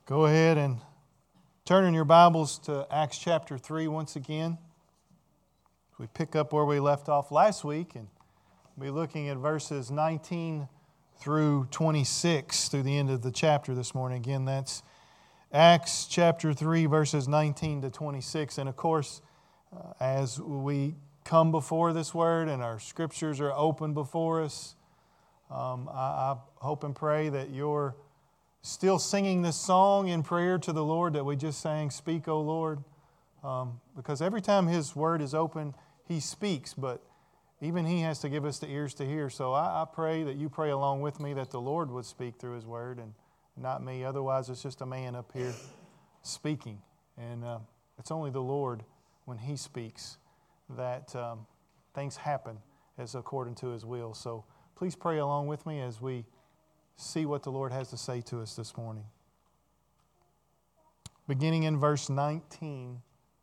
Go ahead and turn in your Bibles to Acts chapter 3 once again. We pick up where we left off last week and we'll be looking at verses 19 through 26 through the end of the chapter this morning. Again, that's Acts chapter 3 verses 19 to 26. And of course, as we come before this word and our scriptures are open before us, I hope and pray that you're still singing this song in prayer to the Lord that we just sang, Speak, O Lord. Because every time His Word is open, He speaks, but even He has to give us the ears to hear. So I pray that you pray along with me that the Lord would speak through His Word and not me. Otherwise, it's just a man up here speaking. And it's only the Lord, when He speaks, that things happen as according to His will. So please pray along with me as we see what the Lord has to say to us this morning. Beginning in verse 19,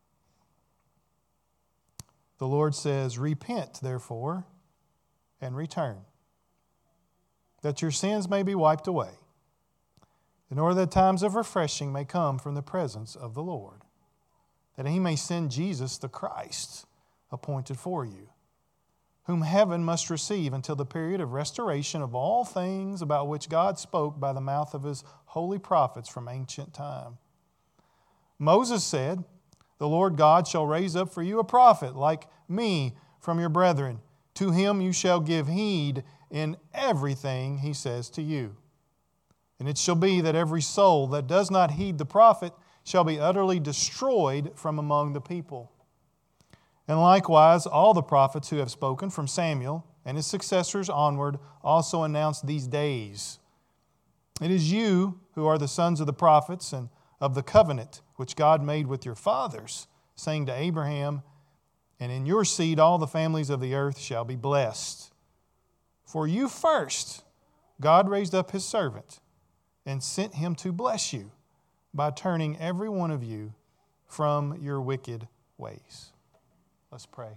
the Lord says, Repent, therefore, and return, that your sins may be wiped away, in order that times of refreshing may come from the presence of the Lord, that He may send Jesus the Christ, appointed for you, whom heaven must receive until the period of restoration of all things about which God spoke by the mouth of His holy prophets from ancient time. Moses said, The Lord God shall raise up for you a prophet like me from your brethren. To him you shall give heed in everything he says to you. And it shall be that every soul that does not heed the prophet shall be utterly destroyed from among the people. And likewise, all the prophets who have spoken from Samuel and his successors onward also announced these days. It is you who are the sons of the prophets and of the covenant which God made with your fathers, saying to Abraham, And in your seed all the families of the earth shall be blessed. For you first God raised up His servant and sent him to bless you by turning every one of you from your wicked ways. Let's pray.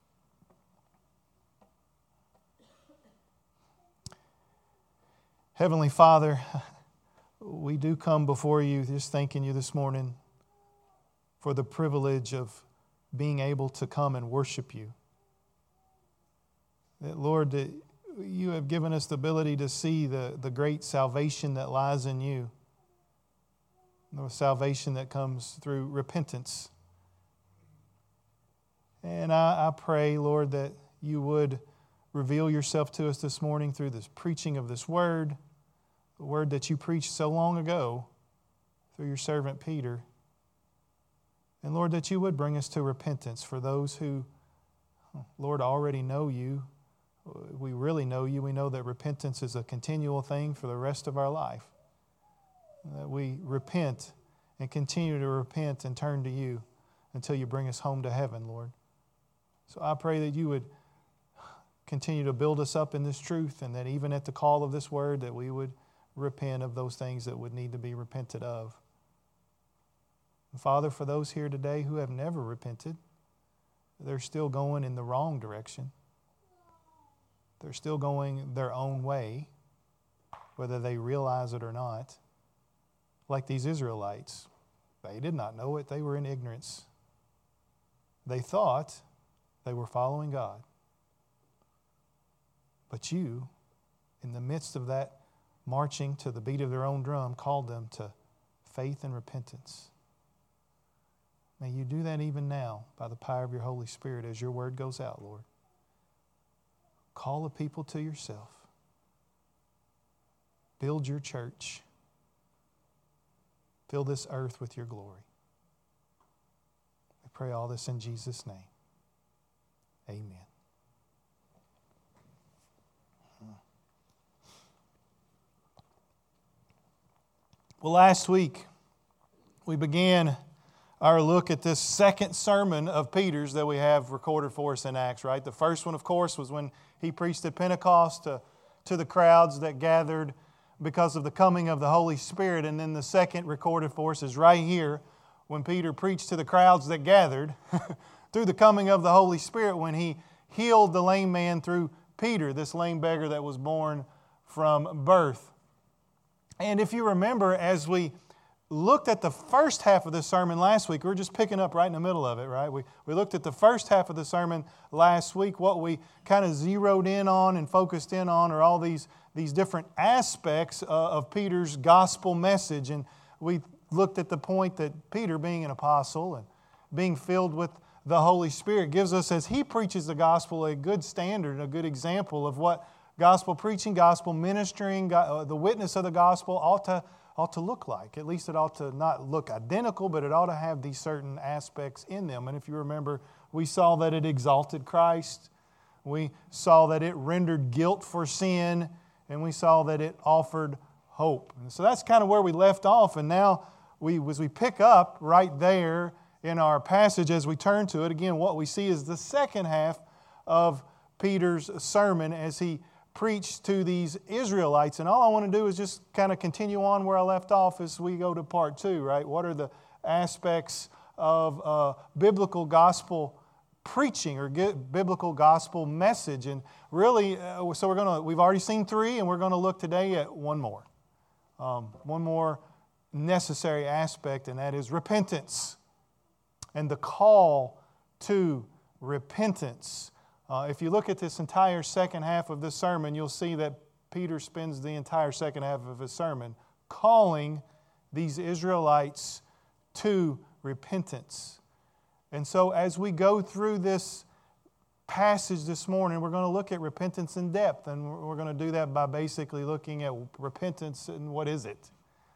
Heavenly Father, we do come before you just thanking you this morning for the privilege of being able to come and worship you. That, Lord, that you have given us the ability to see the great salvation that lies in you. The salvation that comes through repentance. And I pray, Lord, that you would reveal yourself to us this morning through this preaching of this word, the word that you preached so long ago through your servant Peter. And Lord, that you would bring us to repentance for those who, Lord, already know you. We really know you. We know that repentance is a continual thing for the rest of our life. That we repent and continue to repent and turn to you until you bring us home to heaven, Lord. So I pray that you would continue to build us up in this truth, and that even at the call of this word that we would repent of those things that would need to be repented of. And Father, for those here today who have never repented, they're still going in the wrong direction. They're still going their own way, whether they realize it or not. Like these Israelites, they did not know it. They were in ignorance. They thought they were following God. But you, in the midst of that marching to the beat of their own drum, called them to faith and repentance. May you do that even now by the power of your Holy Spirit as your word goes out, Lord. Call the people to yourself. Build your church. Fill this earth with your glory. We pray all this in Jesus' name. Amen. Well, last week we began our look at this second sermon of Peter's that we have recorded for us in Acts, right? The first one, of course, was when he preached at Pentecost to the crowds that gathered because of the coming of the Holy Spirit. And then the second recorded for us is right here when Peter preached to the crowds that gathered through the coming of the Holy Spirit when he healed the lame man through Peter, this lame beggar that was born from birth. And if you remember, as we looked at the first half of the sermon last week. We're just picking up right in the middle of it, right? We looked at the first half of the sermon last week. What we kind of zeroed in on and focused in on are all these different aspects of Peter's gospel message. And we looked at the point that Peter, being an apostle and being filled with the Holy Spirit, gives us, as he preaches the gospel, a good standard, a good example of what gospel preaching, gospel ministering, the witness of the gospel ought to look like. At least it ought to not look identical, but it ought to have these certain aspects in them. And if you remember, we saw that it exalted Christ. We saw that it rendered guilt for sin. And we saw that it offered hope. And so that's kind of where we left off. And now, as we pick up right there in our passage, as we turn to it, again, what we see is the second half of Peter's sermon as he preached to these Israelites. And all I want to do is just kind of continue on where I left off as we go to part 2, right? What are the aspects of biblical gospel preaching or biblical gospel message? And really, so we've already seen 3, and we're going to look today at one more. One more necessary aspect, and that is repentance and the call to repentance. If you look at this entire second half of this sermon, you'll see that Peter spends the entire second half of his sermon calling these Israelites to repentance. And so as we go through this passage this morning, we're going to look at repentance in depth, and we're going to do that by basically looking at repentance and what is it?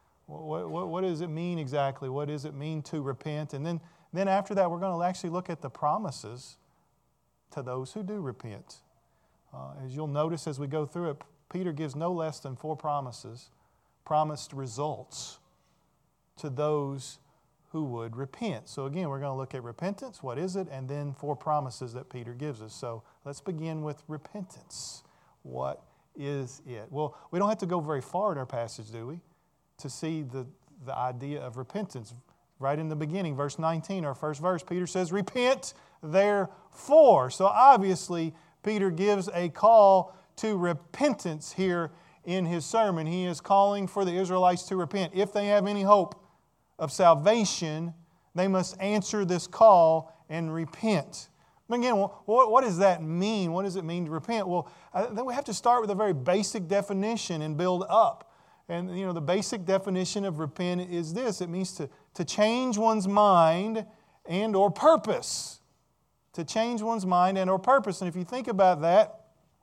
What does it mean exactly? What does it mean to repent? And then after that, we're going to actually look at the promises to those who do repent. As you'll notice as we go through it, Peter gives no less than 4 promises, promised results to those who would repent. So again, we're going to look at repentance, what is it, and then 4 promises that Peter gives us. So let's begin with repentance. What is it? Well, we don't have to go very far in our passage, do we, to see the idea of repentance. Right in the beginning, verse 19, our first verse, Peter says, "Repent therefore." So obviously, Peter gives a call to repentance here in his sermon. He is calling for the Israelites to repent. If they have any hope of salvation, they must answer this call and repent. But again, what does that mean? What does it mean to repent? Well, then we have to start with a very basic definition and build up. And the basic definition of repent is this. It means to change one's mind and or purpose. To change one's mind and or purpose. And if you think about that,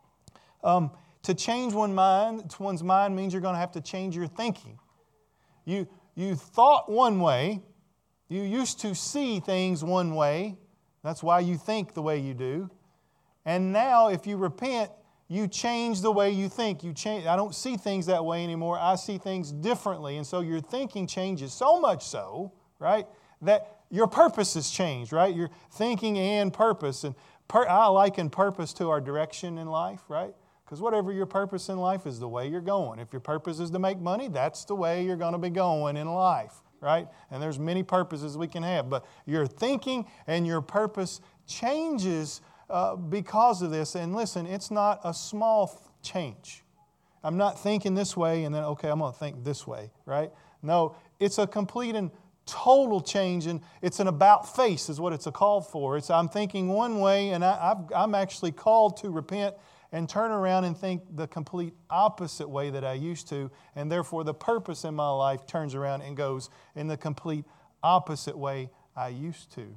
to change one's mind means you're going to have to change your thinking. You thought one way. You used to see things one way. That's why you think the way you do. And now if you repent, you change the way you think. I don't see things that way anymore. I see things differently. And so your thinking changes so much so, right, that your purpose has changed, right? Your thinking and purpose. And I liken purpose to our direction in life, right? Because whatever your purpose in life is the way you're going. If your purpose is to make money, that's the way you're going to be going in life, right? And there's many purposes we can have. But your thinking and your purpose changes because of this. And listen, it's not a small change. I'm not thinking this way and then, okay, I'm going to think this way, right? No, it's a complete and total change, and it's an about face is what it's a call for. I'm thinking one way, and I'm actually called to repent and turn around and think the complete opposite way that I used to, and therefore the purpose in my life turns around and goes in the complete opposite way I used to.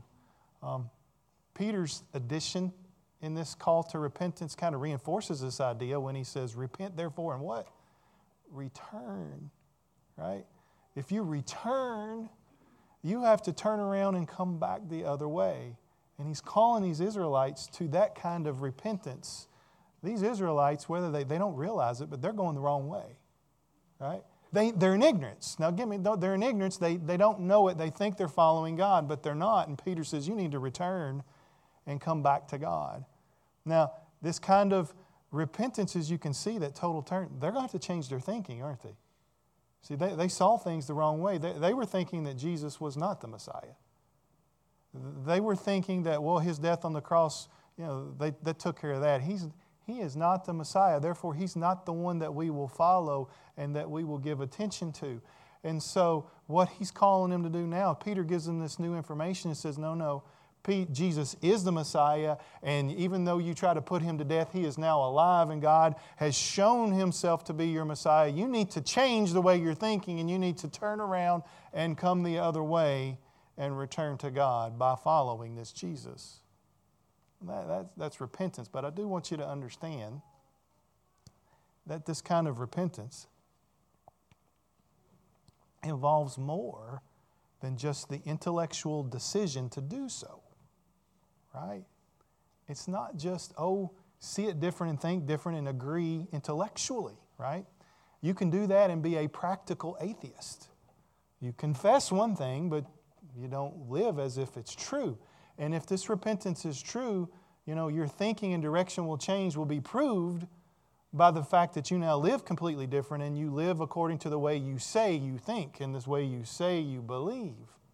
Peter's addition in this call to repentance kind of reinforces this idea when he says, "Repent therefore," and what? Return, right? If you return, you have to turn around and come back the other way. And he's calling these Israelites to that kind of repentance. These Israelites, whether they don't realize it, but they're going the wrong way, right? They're in ignorance. Now, they're in ignorance. They don't know it. They think they're following God, but they're not. And Peter says, you need to return and come back to God. Now, this kind of repentance, as you can see, that total turn, they're going to have to change their thinking, aren't they? See, they saw things the wrong way. They were thinking that Jesus was not the Messiah. They were thinking that, well, his death on the cross, that took care of that. He is not the Messiah. Therefore, he's not the one that we will follow and that we will give attention to. And so what he's calling him to do now. Peter gives him this new information and says, no, Jesus is the Messiah, and even though you try to put him to death, he is now alive, and God has shown himself to be your Messiah. You need to change the way you're thinking, and you need to turn around and come the other way and return to God by following this Jesus. That's repentance, but I do want you to understand that this kind of repentance involves more than just the intellectual decision to do so. Right? It's not just, see it different and think different and agree intellectually, right? You can do that and be a practical atheist. You confess one thing, but you don't live as if it's true. And if this repentance is true, your thinking and direction will change, will be proved by the fact that you now live completely different and you live according to the way you say you think and this way you say you believe.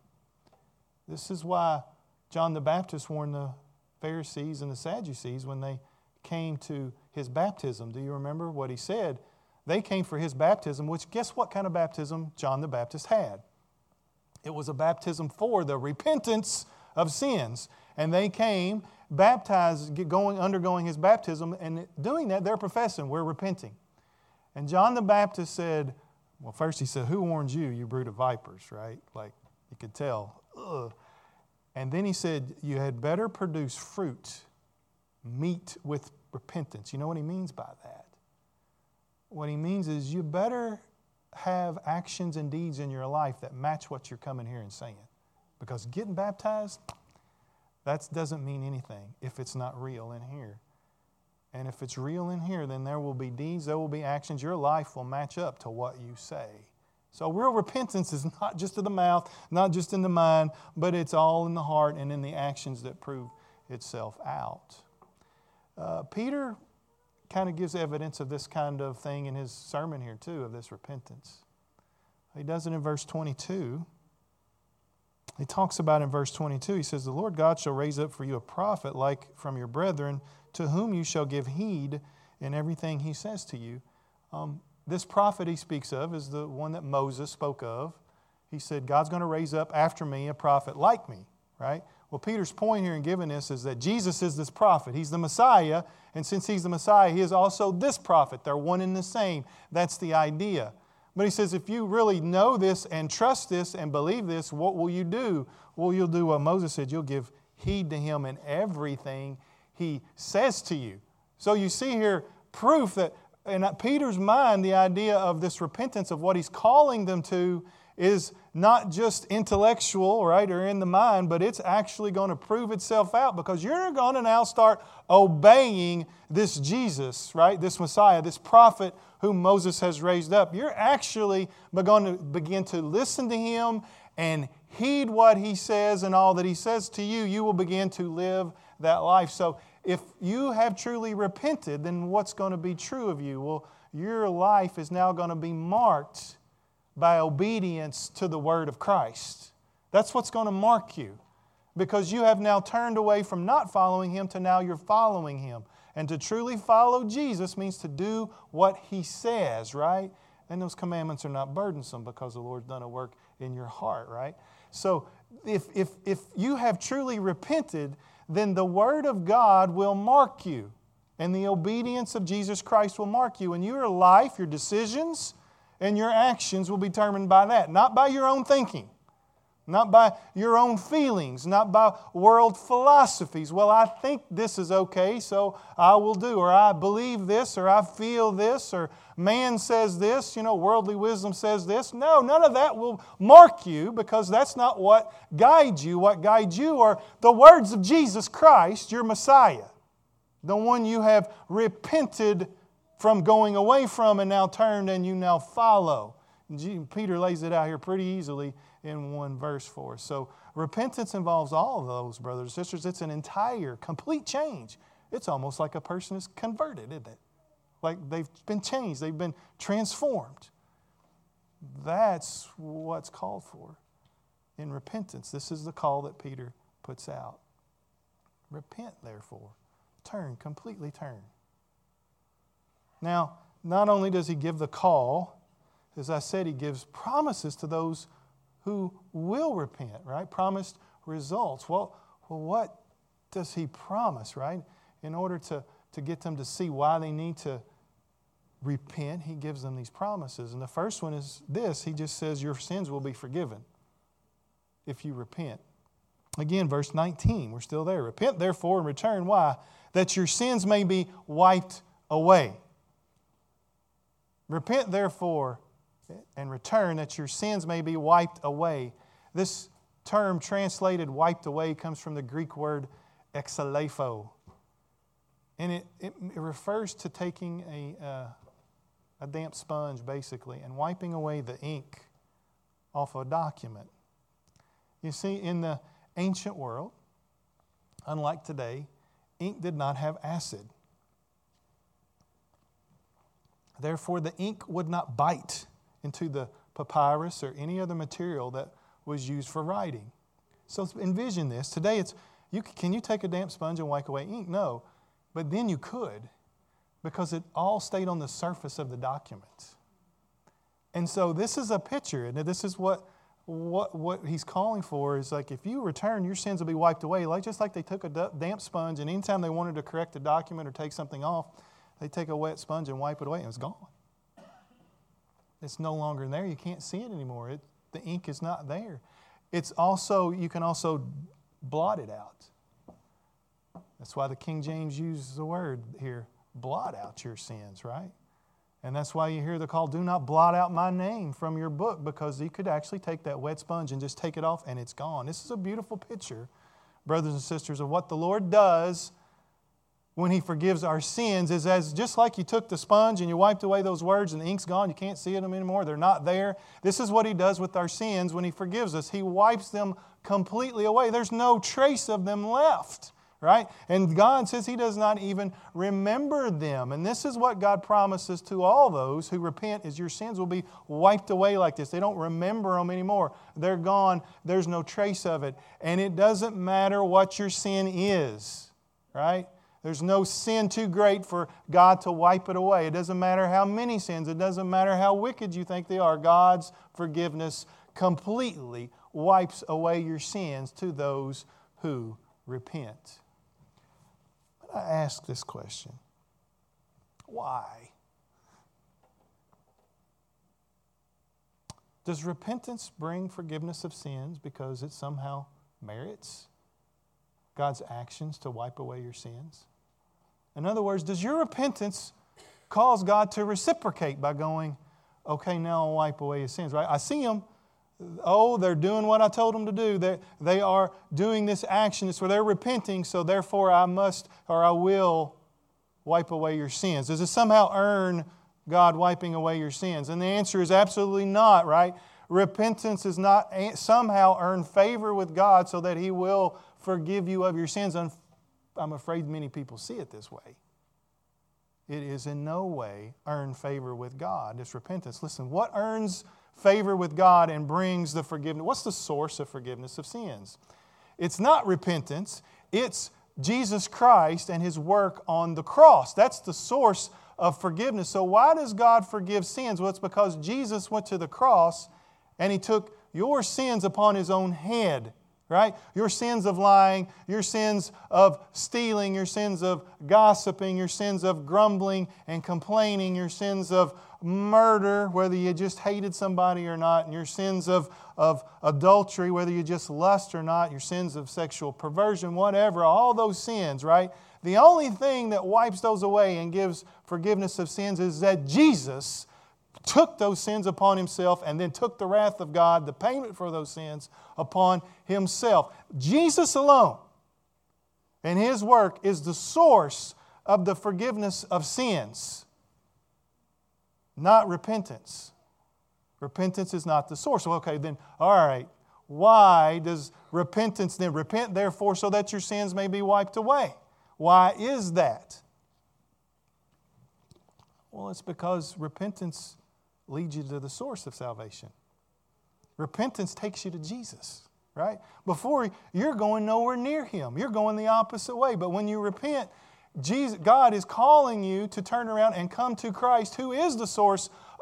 This is why John the Baptist warned the Pharisees and the Sadducees when they came to his baptism. Do you remember what he said? They came for his baptism, which guess what kind of baptism John the Baptist had? It was a baptism for the repentance of sins. And they came baptized, undergoing his baptism, and doing that, they're professing, we're repenting. And John the Baptist said, well, first he said, who warned you, you brood of vipers, right? Like, you could tell, ugh. And then he said, you had better produce fruit, meet with repentance. You know what he means by that? What he means is you better have actions and deeds in your life that match what you're coming here and saying. Because getting baptized, that doesn't mean anything if it's not real in here. And if it's real in here, then there will be deeds, there will be actions. Your life will match up to what you say. So real repentance is not just in the mouth, not just in the mind, but it's all in the heart and in the actions that prove itself out. Peter kind of gives evidence of this kind of thing in his sermon here too, of this repentance. He does it in verse 22. He talks about in verse 22, he says, the Lord God shall raise up for you a prophet like from your brethren, to whom you shall give heed in everything he says to you. This prophet he speaks of is the one that Moses spoke of. He said, God's going to raise up after me a prophet like me, right? Well, Peter's point here in giving this is that Jesus is this prophet. He's the Messiah, and since he's the Messiah, he is also this prophet. They're one and the same. That's the idea. But he says, if you really know this and trust this and believe this, what will you do? Well, you'll do what Moses said. You'll give heed to him in everything he says to you. So you see here proof that in Peter's mind, the idea of this repentance, of what he's calling them to, is not just intellectual, right, or in the mind, but it's actually going to prove itself out because you're going to now start obeying this Jesus, right, this Messiah, this prophet whom Moses has raised up. You're actually going to begin to listen to him and heed what he says and all that he says to you. You will begin to live that life. So if you have truly repented, then what's going to be true of you? Well, your life is now going to be marked by obedience to the Word of Christ. That's what's going to mark you because you have now turned away from not following Him to now you're following Him. And to truly follow Jesus means to do what He says, right? And those commandments are not burdensome because the Lord's done a work in your heart, right? So if you have truly repented, then the Word of God will mark you. And the obedience of Jesus Christ will mark you. And your life, your decisions, and your actions will be determined by that. Not by your own thinking. Not by your own feelings. Not by world philosophies. Well, I think this is okay, so I will do. Or I believe this, or I feel this, or man says this, worldly wisdom says this. No, none of that will mark you because that's not what guides you. What guides you are the words of Jesus Christ, your Messiah. The one you have repented from going away from and now turned and you now follow. Peter lays it out here pretty easily in one verse for us. So repentance involves all of those, brothers and sisters. It's an entire, complete change. It's almost like a person is converted, isn't it? Like they've been changed. They've been transformed. That's what's called for in repentance. This is the call that Peter puts out. Repent, therefore. Turn, completely turn. Now, not only does he give the call, as I said, he gives promises to those who will repent, right? Promised results. Well, what does He promise, right? In order to get them to see why they need to repent, He gives them these promises. And the first one is this. He just says your sins will be forgiven if you repent. Again, verse 19, we're still there. Repent therefore and return. Why? That your sins may be wiped away. Repent therefore and return that your sins may be wiped away. This term translated wiped away comes from the Greek word exalepho. And it refers to taking a damp sponge, basically, and wiping away the ink off a document. You see, in the ancient world, unlike today, ink did not have acid. Therefore, the ink would not bite into the papyrus or any other material that was used for writing. So envision this. Today, can you take a damp sponge and wipe away ink? No. But then you could, because it all stayed on the surface of the document. And so this is a picture, and this is what He's calling for is like if you return, your sins will be wiped away. Just like they took a damp sponge, and anytime they wanted to correct a document or take something off, they take a wet sponge and wipe it away, and it's gone. It's no longer there. You can't see it anymore. The ink is not there. You can also blot it out. That's why the King James uses the word here, blot out your sins, right? And that's why you hear the call, do not blot out my name from your book, because you could actually take that wet sponge and just take it off and it's gone. This is a beautiful picture, brothers and sisters, of what the Lord does when He forgives our sins. Is as just like you took the sponge and you wiped away those words and the ink's gone, you can't see them anymore, they're not there. This is what He does with our sins when He forgives us. He wipes them completely away. There's no trace of them left. Right? And God says He does not even remember them. And this is what God promises to all those who repent, is your sins will be wiped away like this. They don't remember them anymore. They're gone. There's no trace of it. And it doesn't matter what your sin is. Right? There's no sin too great for God to wipe it away. It doesn't matter how many sins. It doesn't matter how wicked you think they are. God's forgiveness completely wipes away your sins to those who repent. I ask this question. Why? Does repentance bring forgiveness of sins because it somehow merits God's actions to wipe away your sins? In other words, does your repentance cause God to reciprocate by going, okay, now I'll wipe away His sins, right? I see them. Oh, they're doing what I told them to do. They are doing this action. It's where they're repenting, so therefore I must or I will wipe away your sins. Does it somehow earn God wiping away your sins? And the answer is absolutely not, right? Repentance is not somehow earn favor with God so that He will forgive you of your sins. I'm afraid many people see it this way. It is in no way earn favor with God. It's repentance. Listen, what earns favor with God and brings the forgiveness? What's the source of forgiveness of sins? It's not repentance. It's Jesus Christ and His work on the cross. That's the source of forgiveness. So why does God forgive sins? Well, it's because Jesus went to the cross and He took your sins upon His own head. Right? Your sins of lying, your sins of stealing, your sins of gossiping, your sins of grumbling and complaining, your sins of murder, whether you just hated somebody or not, and your sins of adultery, whether you just lust or not, your sins of sexual perversion, whatever, all those sins, right? The only thing that wipes those away and gives forgiveness of sins is that Jesus took those sins upon Himself and then took the wrath of God, the payment for those sins, upon Himself. Jesus alone and His work is the source of the forgiveness of sins, not repentance. Repentance is not the source. Well, okay, then, all right, why does repentance then? Repent therefore so that your sins may be wiped away. Why is that? Well, it's because repentance leads you to the source of salvation. Repentance takes you to Jesus, right? Before, you're going nowhere near Him. You're going the opposite way. But when you repent, God is calling you to turn around and come to Christ, who is the source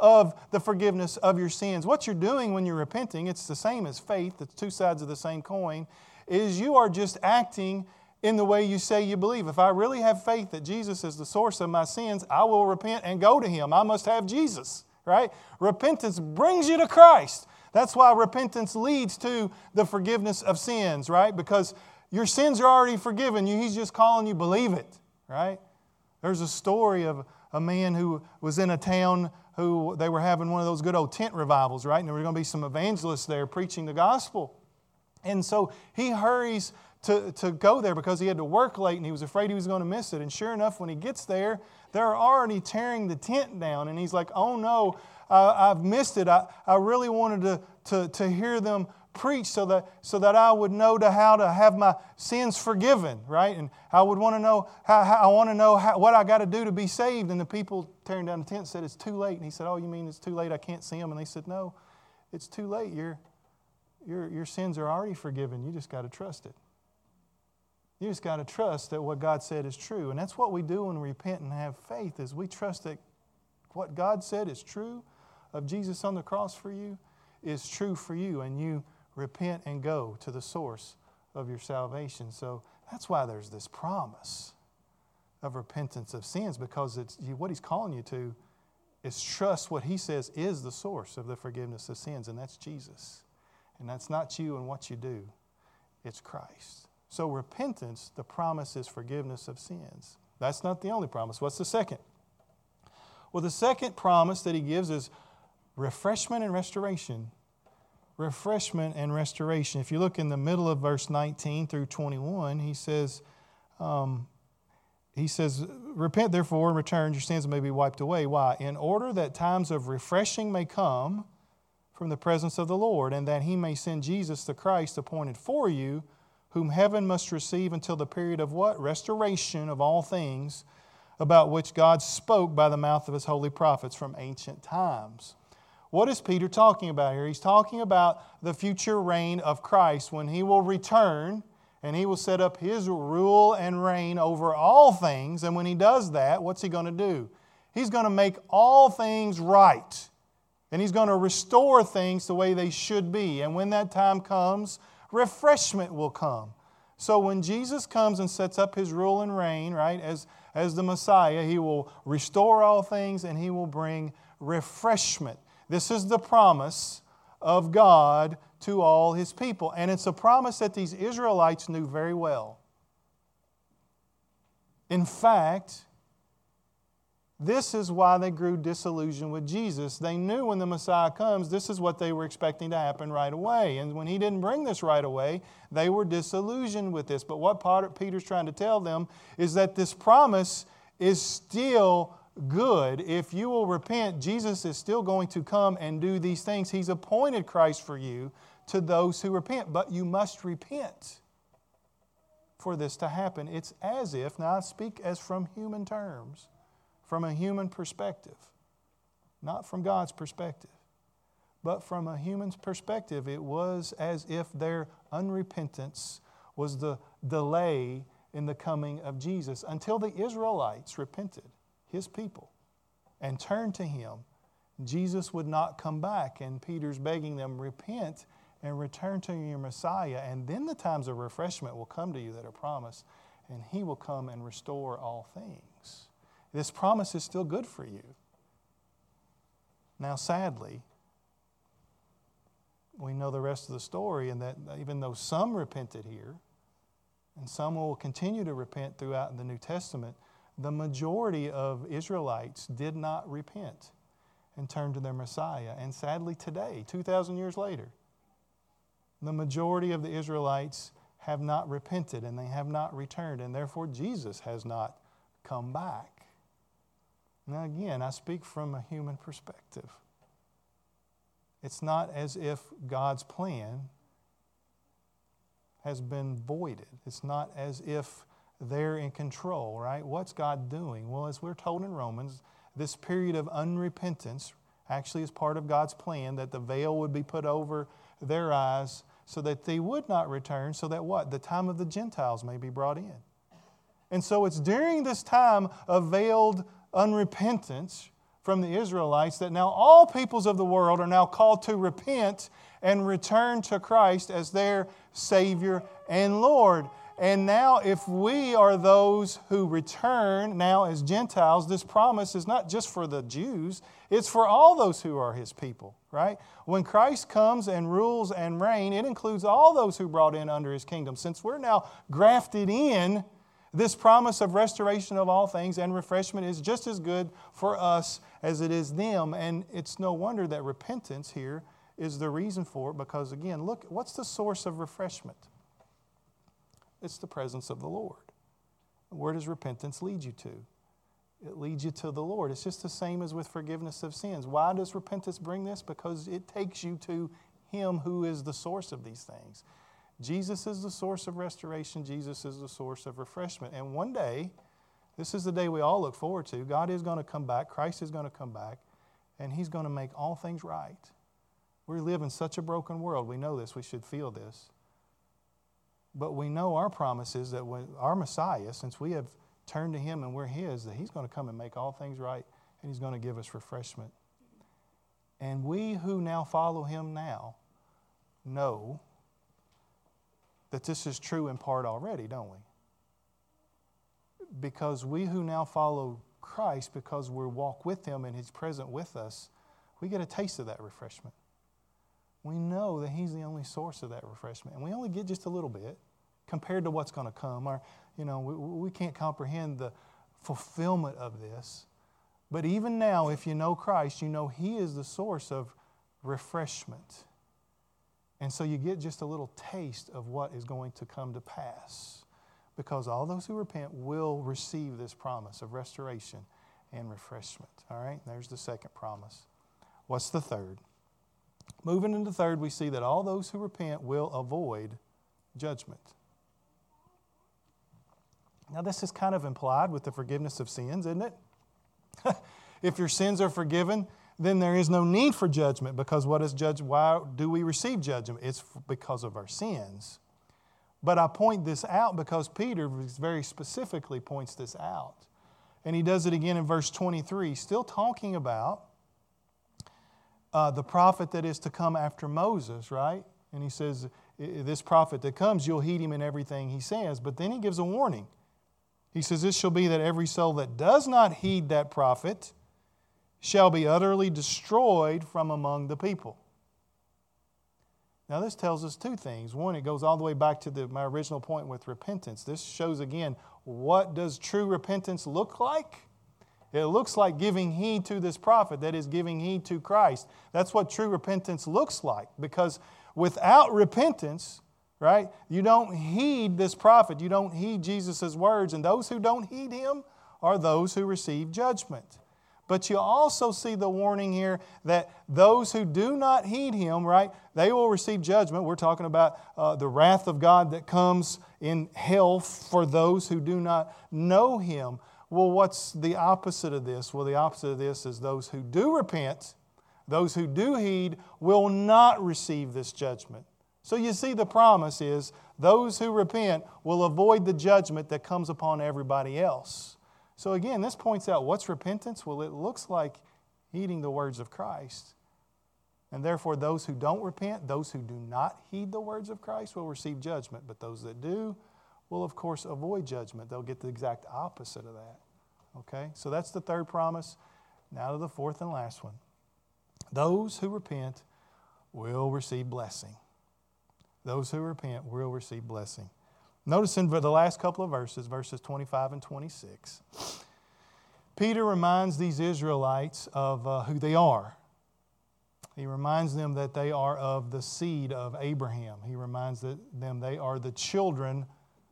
of the forgiveness of your sins. What you're doing when you're repenting, it's the same as faith, it's two sides of the same coin, is you are just acting in the way you say you believe. If I really have faith that Jesus is the source of my sins, I will repent and go to Him. I must have Jesus, right? Repentance brings you to Christ. That's why repentance leads to the forgiveness of sins, right? Because your sins are already forgiven. He's just calling you, believe it, right? There's a story of a man who was in a town who they were having one of those good old tent revivals, right? And there were going to be some evangelists there preaching the gospel. And so he hurries to go there because he had to work late and he was afraid he was going to miss it. And sure enough, when he gets there, they're already tearing the tent down. And he's like, oh no, I've missed it. I really wanted to hear them preach so that I would know how to have my sins forgiven, right? And I would want to know what I got to do to be saved. And the people tearing down the tent said, it's too late. And he said, oh, you mean it's too late? I can't see them. And they said, no, it's too late. Your sins are already forgiven. You just got to trust it. You just got to trust that what God said is true. And that's what we do when we repent and have faith, is we trust that what God said is true of Jesus on the cross for you is true for you. And you repent and go to the source of your salvation. So that's why there's this promise of repentance of sins, because what He's calling you to is trust what He says is the source of the forgiveness of sins, and that's Jesus. And that's not you and what you do. It's Christ. So repentance, the promise is forgiveness of sins. That's not the only promise. What's the second? Well, the second promise that He gives is refreshment and restoration. Refreshment and restoration. If you look in the middle of verse 19 through 21, He says, repent therefore and return, your sins may be wiped away. Why? In order that times of refreshing may come from the presence of the Lord, and that He may send Jesus the Christ appointed for you, whom heaven must receive until the period of what? Restoration of all things, about which God spoke by the mouth of His holy prophets from ancient times. What is Peter talking about here? He's talking about the future reign of Christ, when He will return and He will set up His rule and reign over all things. And when He does that, what's He going to do? He's going to make all things right. And He's going to restore things the way they should be. And when that time comes, refreshment will come. So when Jesus comes and sets up His rule and reign, right, as the Messiah, He will restore all things and He will bring refreshment. This is the promise of God to all His people. And it's a promise that these Israelites knew very well. In fact, this is why they grew disillusioned with Jesus. They knew when the Messiah comes, this is what they were expecting to happen right away. And when He didn't bring this right away, they were disillusioned with this. But what Peter's trying to tell them is that this promise is still good. If you will repent, Jesus is still going to come and do these things. He's appointed Christ for you to those who repent. But you must repent for this to happen. It's as if, now I speak as from human terms, from a human perspective, not from God's perspective, but from a human's perspective, it was as if their unrepentance was the delay in the coming of Jesus. Until the Israelites repented, His people, and turned to Him, Jesus would not come back. And Peter's begging them, repent and return to your Messiah, and then the times of refreshment will come to you that are promised, and He will come and restore all things. This promise is still good for you. Now, sadly, we know the rest of the story, and that even though some repented here, and some will continue to repent throughout the New Testament, the majority of Israelites did not repent and turn to their Messiah. And sadly today, 2,000 years later, the majority of the Israelites have not repented and they have not returned, and therefore Jesus has not come back. Now again, I speak from a human perspective. It's not as if God's plan has been voided. It's not as if they're in control, right? What's God doing? Well, as we're told in Romans, this period of unrepentance actually is part of God's plan, that the veil would be put over their eyes so that they would not return, so that what? The time of the Gentiles may be brought in. And so it's during this time of veiled unrepentance from the Israelites that now all peoples of the world are now called to repent and return to Christ as their Savior and Lord. And now if we are those who return now as Gentiles, this promise is not just for the Jews, it's for all those who are His people, right? When Christ comes and rules and reigns, it includes all those who brought in under His kingdom. Since we're now grafted in, this promise of restoration of all things and refreshment is just as good for us as it is them. And it's no wonder that repentance here is the reason for it, because again, look, what's the source of refreshment? It's the presence of the Lord. Where does repentance lead you to? It leads you to the Lord. It's just the same as with forgiveness of sins. Why does repentance bring this? Because it takes you to Him who is the source of these things. Jesus is the source of restoration. Jesus is the source of refreshment. And one day, this is the day we all look forward to, God is going to come back, Christ is going to come back, and He's going to make all things right. We live in such a broken world. We know this. We should feel this. But we know our promise is that when our Messiah, since we have turned to Him and we're His, that He's going to come and make all things right, and He's going to give us refreshment. And we who now follow Him now know that this is true in part already, don't we? Because we who now follow Christ, because we walk with Him and He's present with us, we get a taste of that refreshment. We know that He's the only source of that refreshment. And we only get just a little bit compared to what's going to come. Or, we can't comprehend the fulfillment of this. But even now, if you know Christ, you know He is the source of refreshment. And so you get just a little taste of what is going to come to pass. Because all those who repent will receive this promise of restoration and refreshment. All right, there's the second promise. What's the third? Moving into third, we see that all those who repent will avoid judgment. Now, this is kind of implied with the forgiveness of sins, isn't it? If your sins are forgiven, then there is no need for judgment, because what is judgment? Why do we receive judgment? It's because of our sins. But I point this out because Peter very specifically points this out. And he does it again in verse 23, still talking about the prophet that is to come after Moses, right? And he says, this prophet that comes, you'll heed him in everything he says. But then he gives a warning. He says, this shall be that every soul that does not heed that prophet shall be utterly destroyed from among the people. Now this tells us two things. One, it goes all the way back to my original point with repentance. This shows again, what does true repentance look like? It looks like giving heed to this prophet, that is, giving heed to Christ. That's what true repentance looks like, because without repentance, right, you don't heed this prophet, you don't heed Jesus' words, and those who don't heed Him are those who receive judgment. But you also see the warning here that those who do not heed Him, right, they will receive judgment. We're talking about the wrath of God that comes in hell for those who do not know Him. Well, what's the opposite of this? Well, the opposite of this is those who do repent, those who do heed, will not receive this judgment. So you see the promise is those who repent will avoid the judgment that comes upon everybody else. So again, this points out what's repentance? Well, it looks like heeding the words of Christ. And therefore, those who don't repent, those who do not heed the words of Christ will receive judgment. But those that do will, of course, avoid judgment. They'll get the exact opposite of that. Okay? So that's the third promise. Now to the fourth and last one. Those who repent will receive blessing. Those who repent will receive blessing. Notice in the last couple of verses, verses 25 and 26, Peter reminds these Israelites of who they are. He reminds them that they are of the seed of Abraham. He reminds them they are the children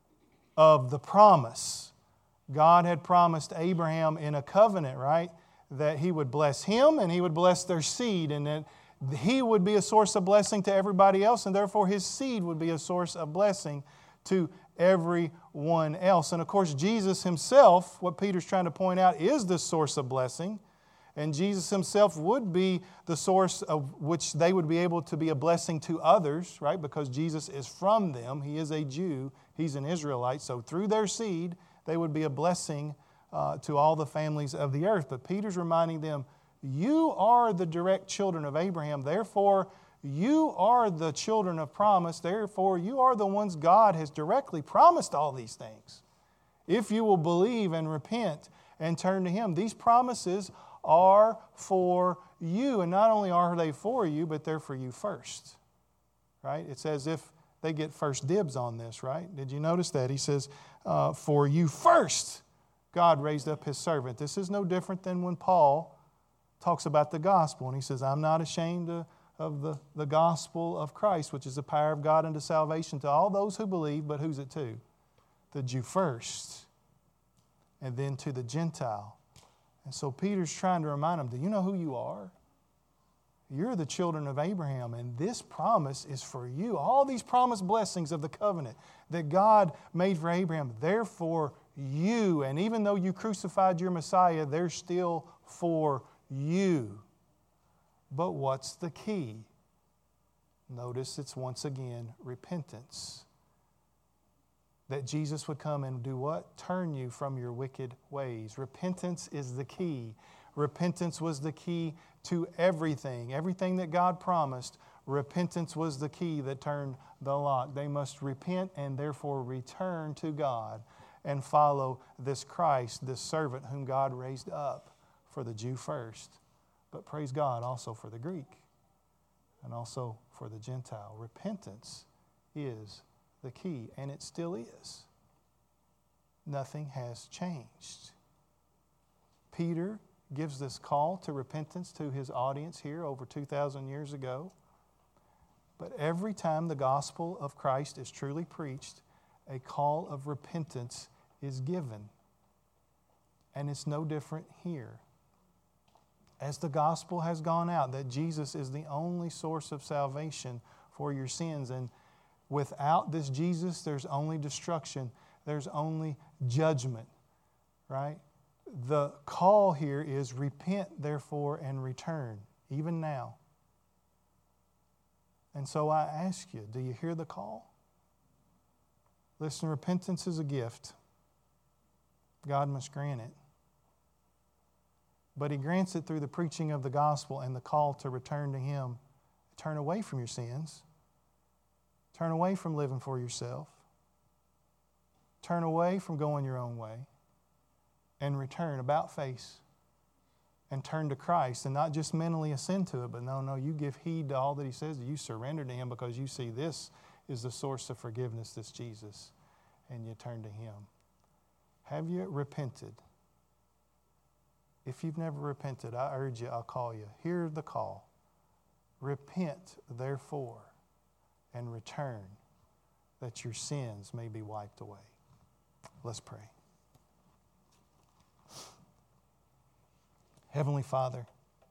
of the promise. God had promised Abraham in a covenant, right, that He would bless him and He would bless their seed, and that he would be a source of blessing to everybody else, and therefore his seed would be a source of blessing to everyone else. And of course, Jesus Himself, what Peter's trying to point out, is the source of blessing. And Jesus Himself would be the source of which they would be able to be a blessing to others, right? Because Jesus is from them. He is a Jew. He's an Israelite. So through their seed, they would be a blessing to all the families of the earth. But Peter's reminding them, you are the direct children of Abraham. Therefore, you are the children of promise. Therefore, you are the ones God has directly promised all these things. If you will believe and repent and turn to Him, these promises are for you. And not only are they for you, but they're for you first. Right? It's as if they get first dibs on this, right? Did you notice that? He says, for you first, God raised up His servant. This is no different than when Paul talks about the gospel. And he says, I'm not ashamed of the gospel of Christ, which is the power of God unto salvation to all those who believe, but who's it to? The Jew first, and then to the Gentile. And so Peter's trying to remind them, do you know who you are? You're the children of Abraham, and this promise is for you. All these promised blessings of the covenant that God made for Abraham, they're for you. And even though you crucified your Messiah, they're still for you. But what's the key? Notice it's once again repentance. That Jesus would come and do what? Turn you from your wicked ways. Repentance is the key. Repentance was the key to everything. Everything that God promised, repentance was the key that turned the lock. They must repent and therefore return to God and follow this Christ, this servant whom God raised up for the Jew first. But praise God also for the Greek and also for the Gentile. Repentance is the key, and it still is. Nothing has changed. Peter gives this call to repentance to his audience here over 2,000 years ago. But every time the gospel of Christ is truly preached, a call of repentance is given. And it's no different here. As the gospel has gone out, that Jesus is the only source of salvation for your sins. And without this Jesus, there's only destruction. There's only judgment. Right? The call here is repent, therefore, and return, even now. And so I ask you, do you hear the call? Listen, repentance is a gift. God must grant it. But He grants it through the preaching of the gospel and the call to return to Him. Turn away from your sins. Turn away from living for yourself. Turn away from going your own way. And return about face. And turn to Christ. And not just mentally assent to it, but no, you give heed to all that He says. You surrender to Him because you see this is the source of forgiveness, this Jesus. And you turn to Him. Have you repented? If you've never repented, I urge you, I'll call you. Hear the call. Repent, therefore, and return, that your sins may be wiped away. Let's pray. Heavenly Father,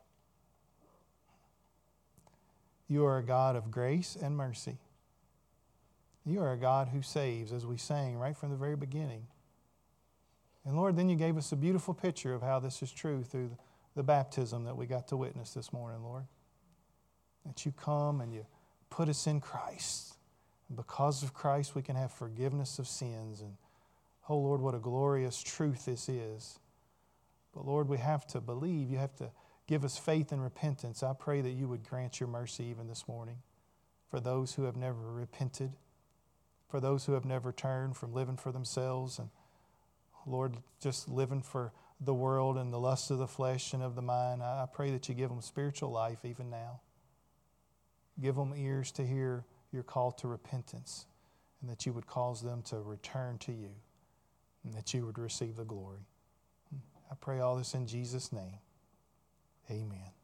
You are a God of grace and mercy. You are a God who saves, as we sang right from the very beginning. And Lord, then You gave us a beautiful picture of how this is true through the baptism that we got to witness this morning, Lord. That You come and You put us in Christ. And because of Christ, we can have forgiveness of sins. And, oh Lord, what a glorious truth this is. But Lord, we have to believe. You have to give us faith and repentance. I pray that You would grant Your mercy even this morning for those who have never repented, for those who have never turned from living for themselves and, Lord, just living for the world and the lust of the flesh and of the mind. I pray that You give them spiritual life even now. Give them ears to hear Your call to repentance, and that You would cause them to return to You, and that You would receive the glory. I pray all this in Jesus' name. Amen.